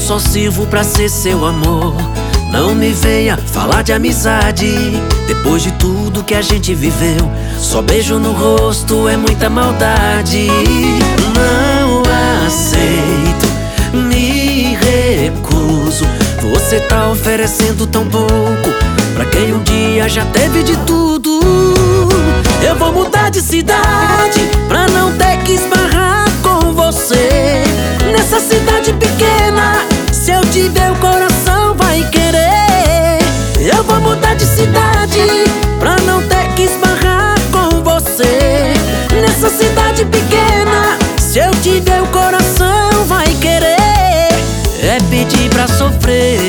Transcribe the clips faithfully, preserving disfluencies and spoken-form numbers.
só sirvo pra ser seu amor. Não me venha falar de amizade depois de tudo que a gente viveu. Só beijo no rosto é muita maldade. Não aceito, me recuso. Você tá oferecendo tão pouco pra quem um dia já teve de tudo. Eu vou mudar de cidade pra não ter que esbarrar com você. Nessa cidade pequena, se eu tiver o coração vai querer. Eu vou mudar de cidade pra não ter que esbarrar com você. Nessa cidade pequena, se eu tiver o coração vai querer. É pedir pra sofrer.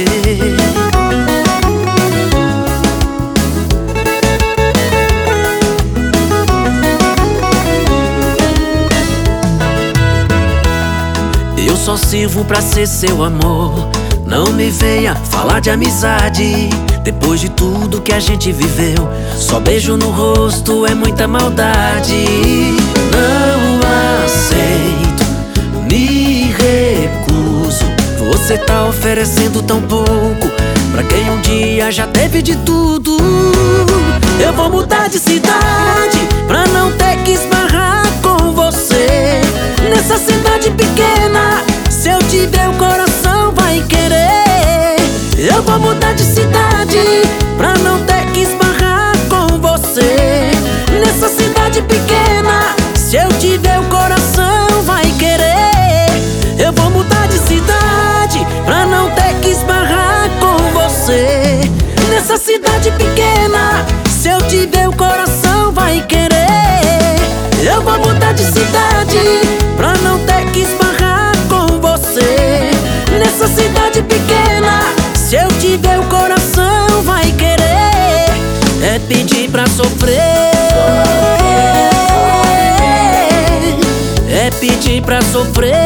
Eu só sirvo pra ser seu amor. Não me venha falar de amizade depois de tudo que a gente viveu. Só beijo no rosto é muita maldade. Não aceito, me recuso. Você tá oferecendo tão pouco pra quem um dia já teve de tudo. Eu vou mudar de cidade pra não ter que esbarrar com você. Nessa cidade pequena, se eu tiver o coração vai querer. Eu vou mudar de cidade pra não ter que esbarrar com você. Nessa cidade pequena, se eu tiver o coração vai querer. Eu vou mudar de cidade pra não ter que esbarrar com você. Nessa cidade pequena, se eu tiver o coração vai querer. Eu vou mudar de cidade pra não ter que esbarrar com você. Nessa cidade pequena, se eu tiver o coração vai querer. É pedir pra sofrer. É pedir pra sofrer.